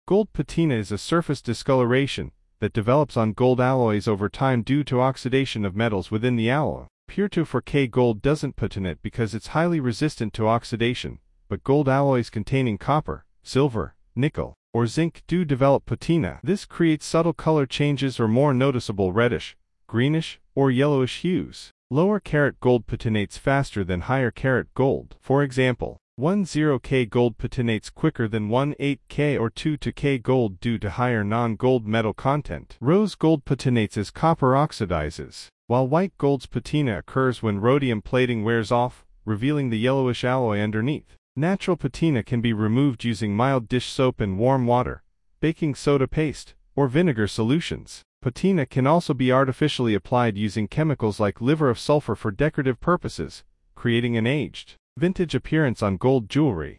Gold patina is a surface discoloration that develops on gold alloys over time due to oxidation of metals within the alloy. Pure 2,4K gold doesn't patinate because it's highly resistant to oxidation, but gold alloys containing copper, silver, nickel, or zinc do develop patina. This creates subtle color changes or more noticeable reddish, greenish, or yellowish hues. Lower carat gold patinates faster than higher carat gold. For example, 10K gold patinates quicker than 18K or 22K gold due to higher non-gold metal content. Rose gold patinates as copper oxidizes, while white gold's patina occurs when rhodium plating wears off, revealing the yellowish alloy underneath. Natural patina can be removed using mild dish soap and warm water, baking soda paste, or vinegar solutions. Patina can also be artificially applied using chemicals like liver of sulfur for decorative purposes, creating an aged, vintage appearance on gold jewelry.